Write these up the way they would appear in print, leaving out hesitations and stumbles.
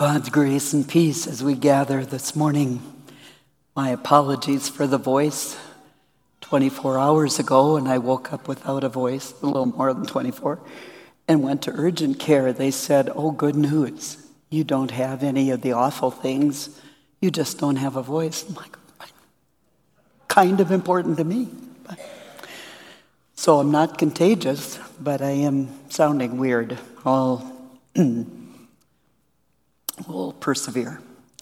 God's grace and peace as we gather this morning. My apologies for the voice. 24 hours ago, and I woke up without a voice, a little more than 24, and went to urgent care. They said, "Oh, good news. You don't have any of the awful things. You just don't have a voice." I'm like, kind of important to me. So I'm not contagious, but I am sounding weird. We'll persevere.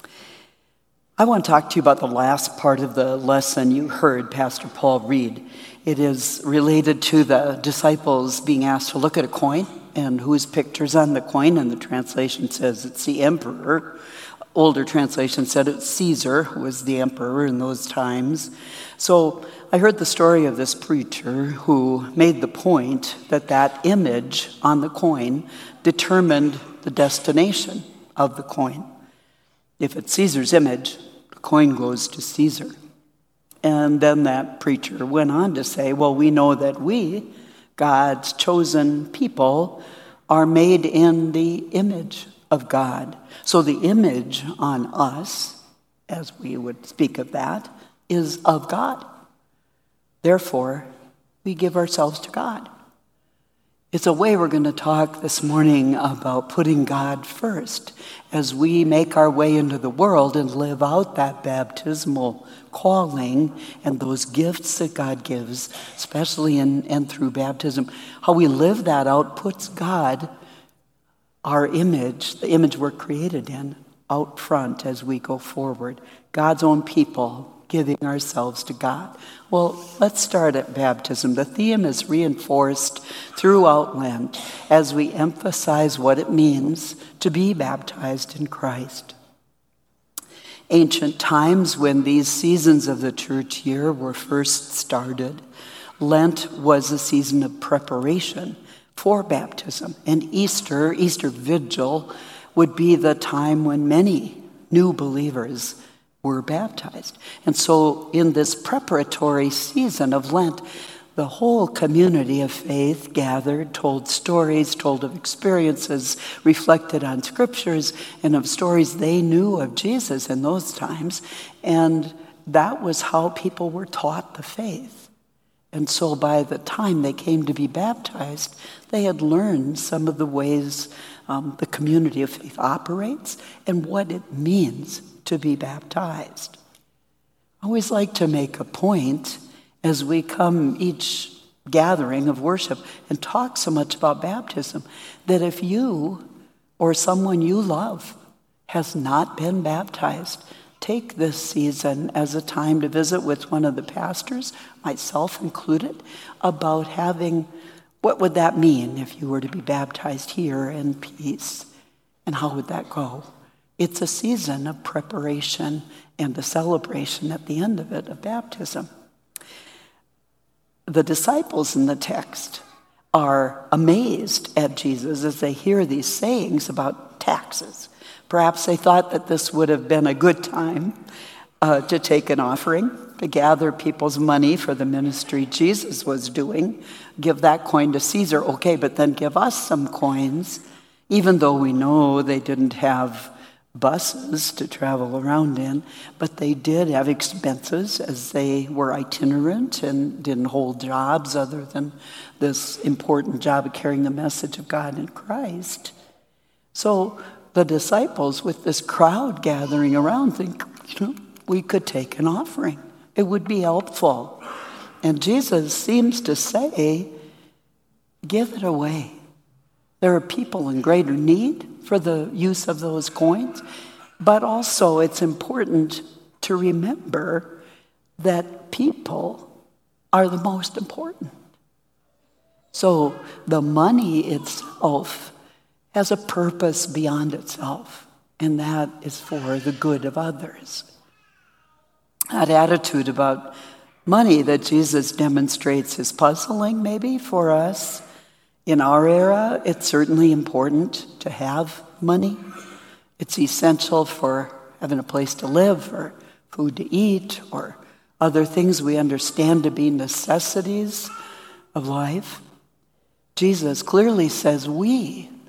I want to talk to you about the last part of the lesson you heard Pastor Paul read. It is related to the disciples being asked to look at a coin and whose picture's on the coin, and the translation says it's the emperor. Older translation said it's Caesar, who was the emperor in those times. So I heard the story of this preacher who made the point that that image on the coin determined the destination of the coin. If it's Caesar's image, the coin goes to Caesar. And then that preacher went on to say, well, we know that we, God's chosen people, are made in the image of God. So the image on us, as we would speak of that, is of God. Therefore, we give ourselves to God. It's a way we're going to talk this morning about putting God first as we make our way into the world and live out that baptismal calling and those gifts that God gives, especially in and through baptism. How we live that out puts God, our image, the image we're created in, out front as we go forward. God's own people giving ourselves to God. Well, let's start at baptism. The theme is reinforced throughout Lent as we emphasize what it means to be baptized in Christ. Ancient times, when these seasons of the church year were first started, Lent was a season of preparation for baptism. And Easter Vigil, would be the time when many new believers were baptized. And so in this preparatory season of Lent, the whole community of faith gathered, told stories, told of experiences, reflected on scriptures, and of stories they knew of Jesus in those times. And that was how people were taught the faith. And so by the time they came to be baptized, they had learned some of the ways the community of faith operates and what it means to be baptized. I always like to make a point as we come each gathering of worship and talk so much about baptism, that if you or someone you love has not been baptized, take this season as a time to visit with one of the pastors, myself included, about having, what would that mean if you were to be baptized here in peace? And how would that go? It's a season of preparation and a celebration at the end of it, of baptism. The disciples in the text are amazed at Jesus as they hear these sayings about taxes. Perhaps they thought that this would have been a good time to take an offering, to gather people's money for the ministry Jesus was doing. Give that coin to Caesar, okay, but then give us some coins, even though we know they didn't have buses to travel around in, but they did have expenses as they were itinerant and didn't hold jobs other than this important job of carrying the message of God in Christ. So the disciples, with this crowd gathering around, think, we could take an offering. It would be helpful. And Jesus seems to say, give it away. There are people in greater need for the use of those coins, but also it's important to remember that people are the most important. So the money itself has a purpose beyond itself, and that is for the good of others. That attitude about money that Jesus demonstrates is puzzling maybe for us. In our era, it's certainly important to have money. It's essential for having a place to live or food to eat or other things we understand to be necessities of life. Jesus clearly says we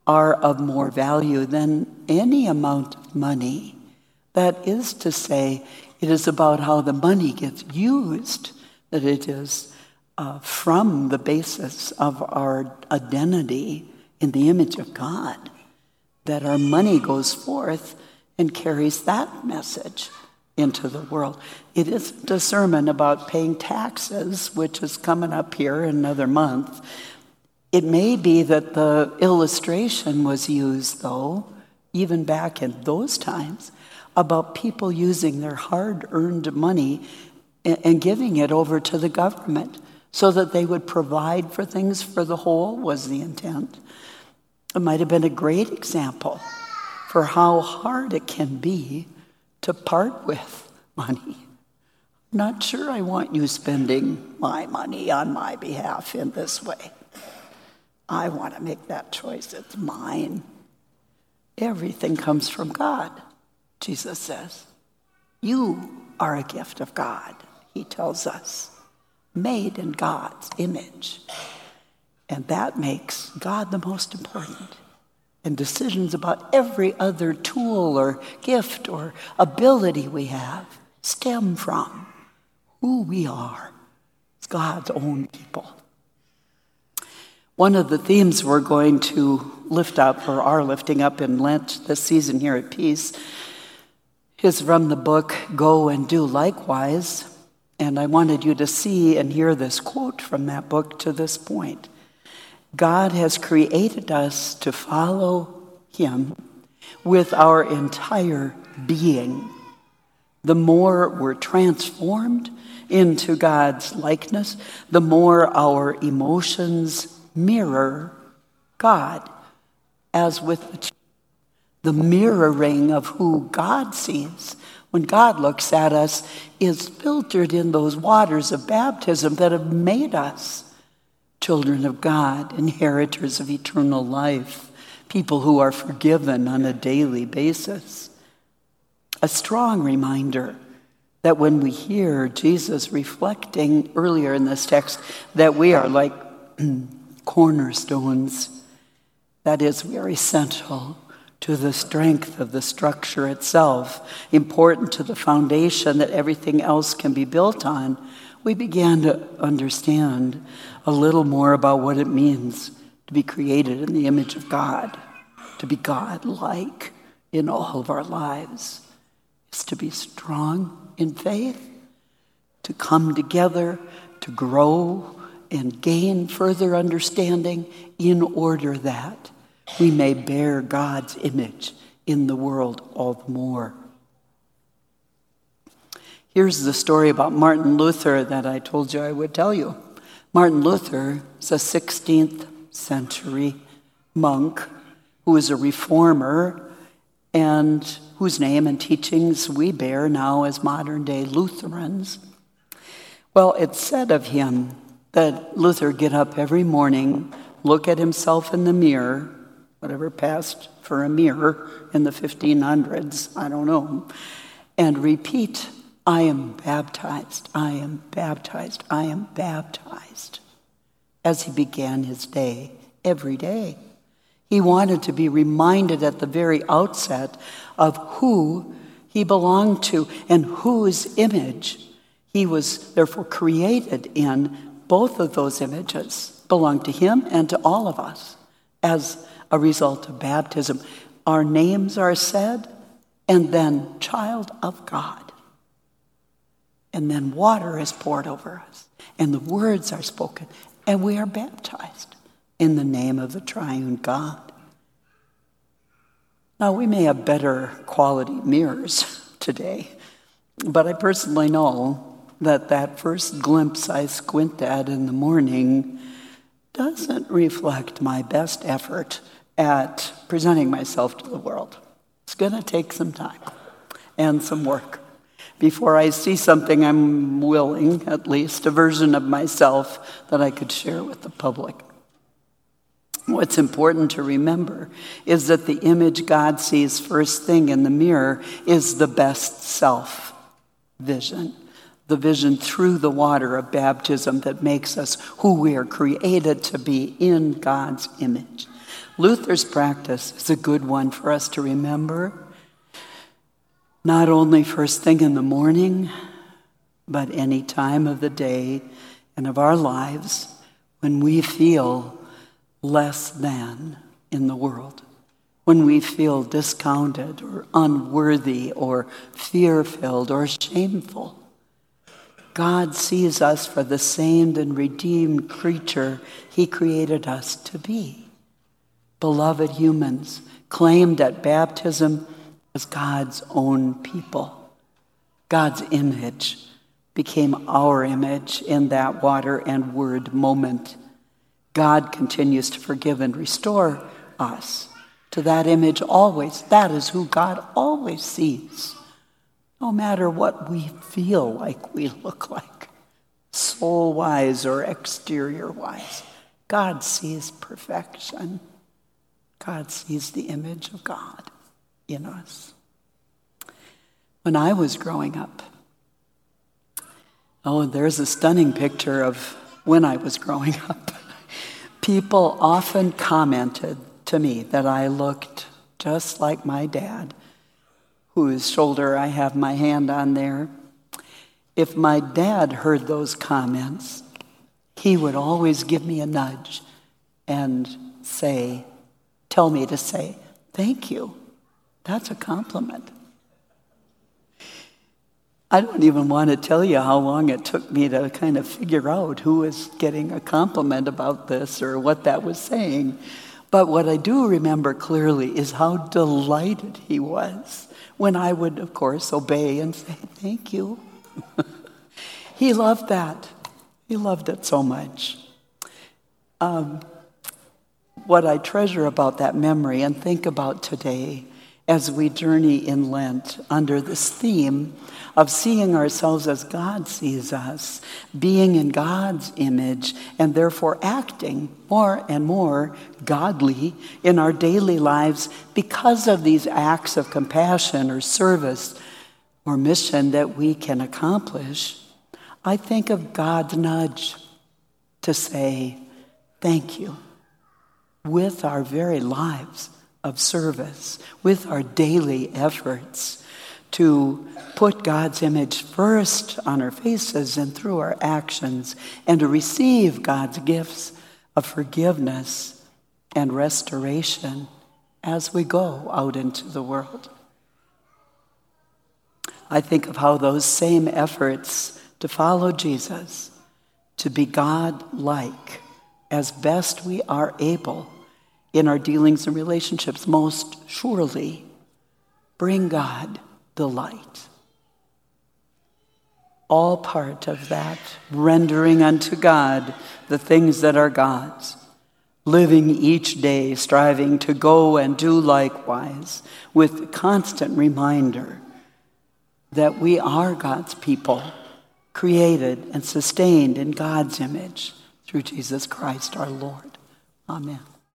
are of more value than any amount of money. That is to say, it is about how the money gets used, that it is from the basis of our identity in the image of God, that our money goes forth and carries that message into the world. It isn't a sermon about paying taxes, which is coming up here in another month. It may be that the illustration was used, though, even back in those times, about people using their hard-earned money and giving it over to the government so that they would provide for things for the whole, was the intent. It might have been a great example for how hard it can be to part with money. Not sure I want you spending my money on my behalf in this way. I want to make that choice. It's mine. Everything comes from God, Jesus says. You are a gift of God, he tells us, made in God's image. And that makes God the most important. And decisions about every other tool or gift or ability we have stem from who we are as God's own people. One of the themes we're going to lift up, or are lifting up in Lent this season here at Peace, is from the book Go and Do Likewise. And I wanted you to see and hear this quote from that book to this point. God has created us to follow him with our entire being. The more we're transformed into God's likeness, the more our emotions mirror God, as with the mirroring of who God sees. When God looks at us, is filtered in those waters of baptism that have made us children of God, inheritors of eternal life, people who are forgiven on a daily basis. A strong reminder that when we hear Jesus reflecting earlier in this text that we are like cornerstones, that is, we are essential to the strength of the structure itself, important to the foundation that everything else can be built on, we began to understand a little more about what it means to be created in the image of God, to be God-like in all of our lives. It's to be strong in faith, to come together, to grow and gain further understanding in order that we may bear God's image in the world all the more. Here's the story about Martin Luther that I told you I would tell you. Martin Luther is a 16th century monk who is a reformer and whose name and teachings we bear now as modern-day Lutherans. Well, it's said of him that Luther get up every morning, look at himself in the mirror, whatever passed for a mirror in the 1500s, I don't know, and repeat, I am baptized, I am baptized, I am baptized, as he began his day every day. He wanted to be reminded at the very outset of who he belonged to and whose image he was therefore created in. Both of those images belong to him and to all of us as a result of baptism. Our names are said, and then child of God. And then water is poured over us, and the words are spoken, and we are baptized in the name of the triune God. Now, we may have better quality mirrors today, but I personally know that first glimpse I squint at in the morning doesn't reflect my best effort at presenting myself to the world. It's going to take some time and some work before I see something I'm willing, at least, a version of myself that I could share with the public. What's important to remember is that the image God sees first thing in the mirror is the best self vision, the vision through the water of baptism that makes us who we are created to be in God's image. Luther's practice is a good one for us to remember, not only first thing in the morning, but any time of the day and of our lives when we feel less than in the world, when we feel discounted or unworthy or fear-filled or shameful. God sees us for the saved and redeemed creature he created us to be. Beloved humans, claimed at baptism as God's own people. God's image became our image in that water and word moment. God continues to forgive and restore us to that image always. That is who God always sees, no matter what we feel like we look like, soul-wise or exterior-wise. God sees perfection. God sees the image of God in us. When I was growing up, there's a stunning picture of when I was growing up. People often commented to me that I looked just like my dad, whose shoulder I have my hand on there. If my dad heard those comments, he would always give me a nudge and tell me to say, "Thank you. That's a compliment." I don't even want to tell you how long it took me to kind of figure out who was getting a compliment about this or what that was saying. But what I do remember clearly is how delighted he was when I would, of course, obey and say, "Thank you." He loved that. He loved it so much. What I treasure about that memory and think about today as we journey in Lent under this theme of seeing ourselves as God sees us, being in God's image, and therefore acting more and more godly in our daily lives because of these acts of compassion or service or mission that we can accomplish. I think of God's nudge to say, "Thank you," with our very lives of service, with our daily efforts to put God's image first on our faces and through our actions, and to receive God's gifts of forgiveness and restoration as we go out into the world. I think of how those same efforts to follow Jesus, to be God-like as best we are able in our dealings and relationships, most surely bring God delight. All part of that rendering unto God the things that are God's, living each day, striving to go and do likewise, with constant reminder that we are God's people, created and sustained in God's image through Jesus Christ our Lord. Amen.